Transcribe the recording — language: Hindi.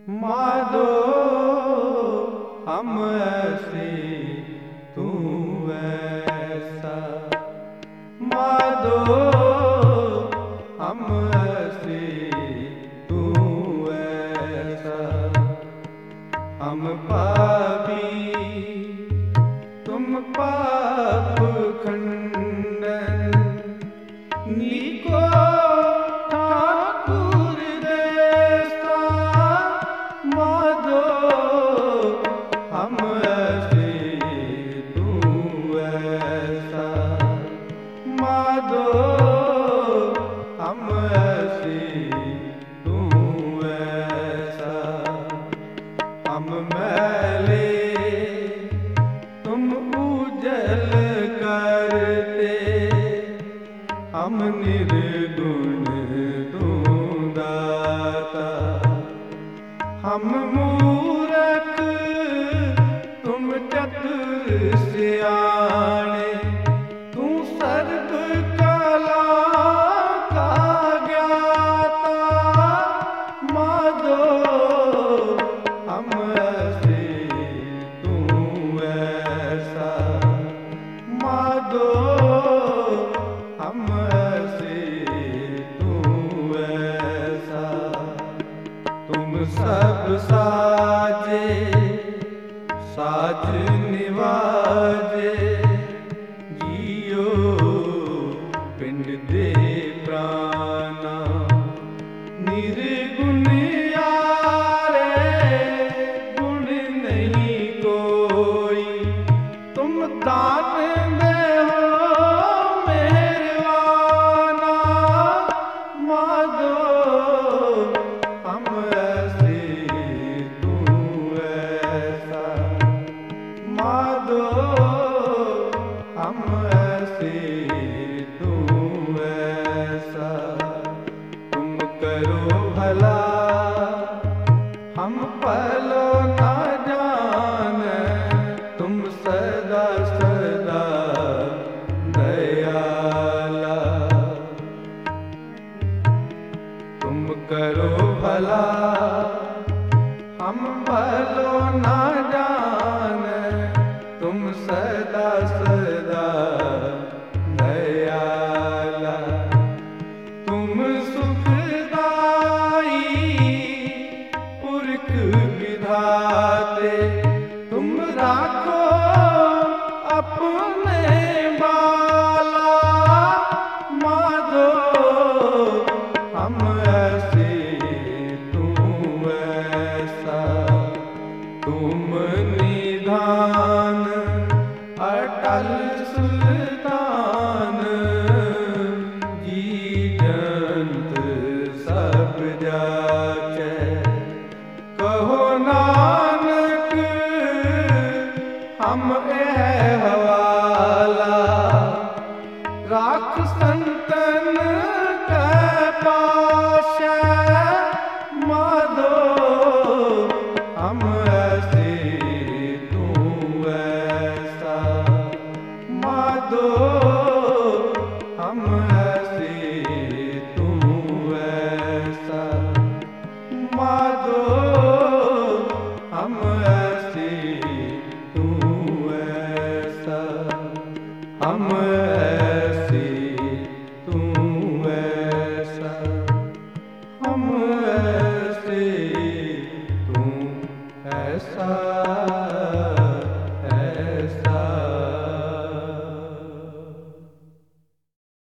माधो हम ऐसे तू ऐसा, माधो हम ऐसे तू ऐसा। हम पापी तुम पाप खंडन, नीको ठाकुर देसा। माधो हम ऐसे तू ऐसा, माधो हम ऐसे तू ऐसा। हम मैले तुम उजल करते, हम निर्गुण तू दाता। हम मूरख तुम चतुर सियाणे, तू सर्व कला का ज्ञाता। माधो हम ऐसे तू ऐसा, माधो हम ऐसे तू ऐसा। तुम सब साजे साज निवाजे, जियो पिंड दे प्राणा। निर्गुण यारे गुण नहीं कोई, तुम दान दे हो मेहरबाना। माधो हम ऐसे तू ऐसा, माधो हम ऐसे तू ऐसा। तुम करो भला हम पलो न जाने, तुम सदा सदा दयाला। तुम करो भला हम भलो न जाने, तुम सदा सदा दयाला। तुम सुखदाई पुरख विधाते, तुम राखो अपने बाला। माधो हम ऐसे तू ऐसा, तुम निधान अटल सुल्तान। जी जंत सब जाचे, कहो नानक हम ए हवाला। राख संतन के पाशे, माधो हम ऐसे तू ऐसा, माधो हम ऐसे तू ऐसा। माधो हम ऐसे तू ऐसा, हम ऐसे तू ऐसा, हम ऐसे तू ऐसा।